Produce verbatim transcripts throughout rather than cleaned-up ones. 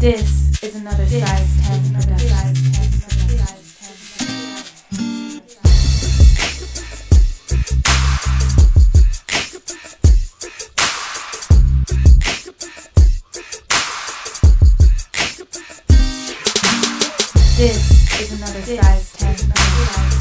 This is another size ten production. This is another size ten production.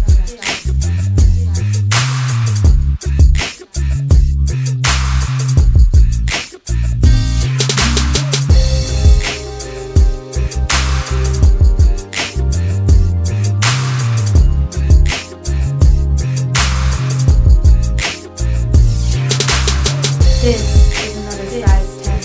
This is another size ten.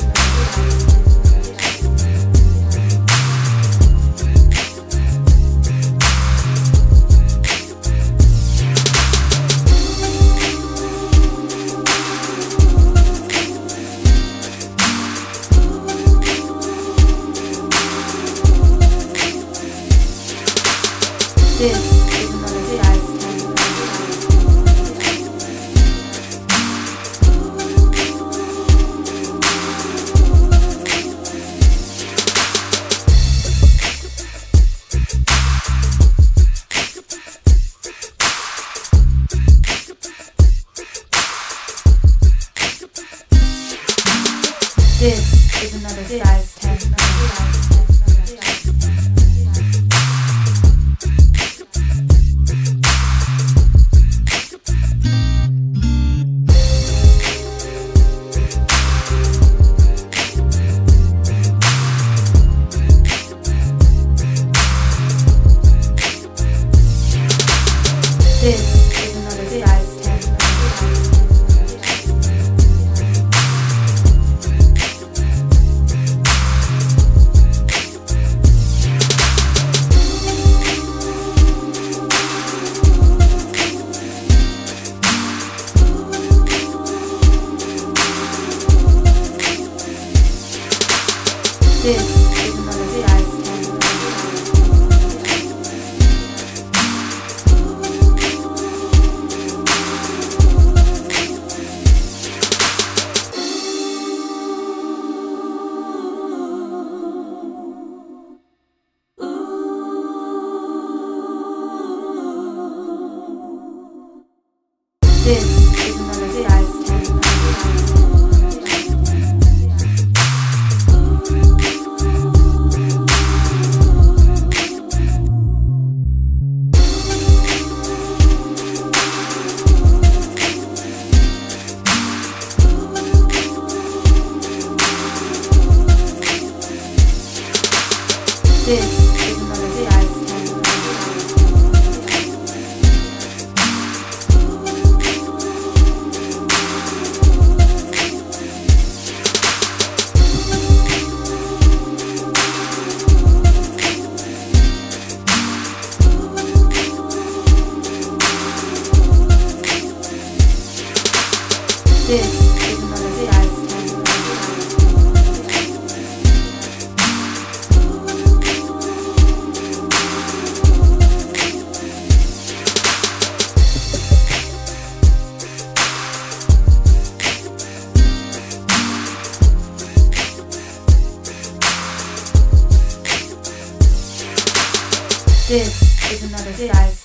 This is another size ten. This is another size ten. This is another size ten. This is another size ten. This is another size ten. This is another size ten. This is another size ten. This is another size